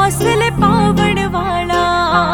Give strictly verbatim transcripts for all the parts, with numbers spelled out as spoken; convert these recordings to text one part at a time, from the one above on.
हौसले पावण वाला,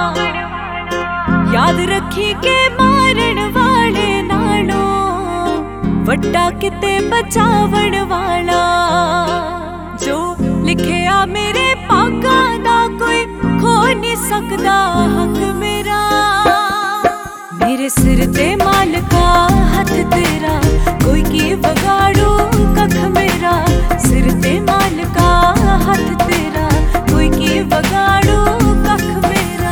याद रखी के मारण वाले नालों वड्डा किते बचावण वाला। जो लिखे आ मेरे पागा दा कोई खो नहीं सकदा हक मेरा। मेरे सिर ते मालका हथ तेरा, कोई की बगाड़ो कख मेरा। सिर ते मालका हथ तेरा, कोई की बगाड़ो कख मेरा।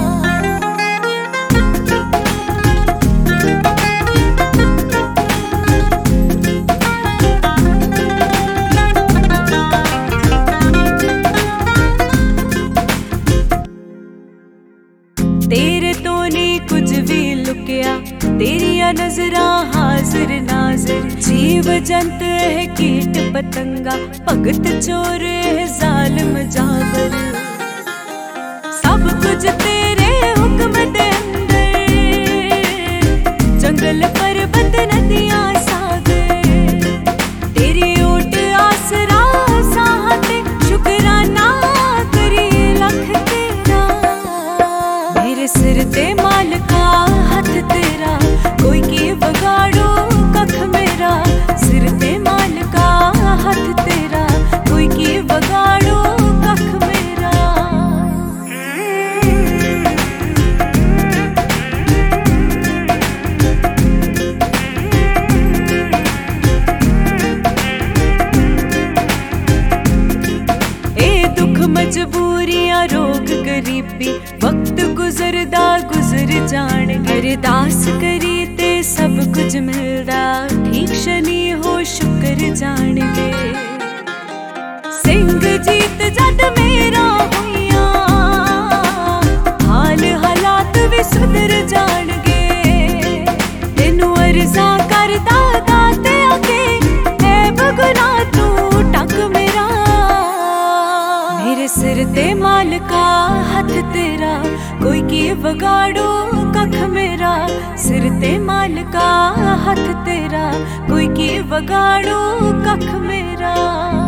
तेरे तो नहीं कुछ भी लुकिया, तेरिया नजरां हाजिर नाजिर। जीव जंत है कीट पतंगा, भगत चोर है जालिम जाबर। सब कुछ तेरे हुक्म दे अंदर, जंगल पर्वत नदियां सागर। तेरी ओट आसरा साहते, शुकराना करी लख तेरा। मेरे सिर ते मालका हथ तेरा, कोई की बगाड़ो कख मेरा। सिर ते मालका हथ तेरा, कोई की बगाड़ो कख मेरा। ए दुख मजबूरियां रोग गरीबी, वक्त गुजरदा गुजर जान। अरदास करी ते सब कुछ मिलदा, ठीक शनि हो शुक्र जान गे। सिंह जीत जद मेरा होइया, हाल हालात भी सुधर जान गे। तेनू अर्जा करदा दाते आके, है बगुना तू टक मेरा। मेरे सिर ते मालका हथ तेरा, कोई की बगाड़ो कख मेरा। सिर ते मालका हथ तेरा, कोई की बगाड़ो कख मेरा।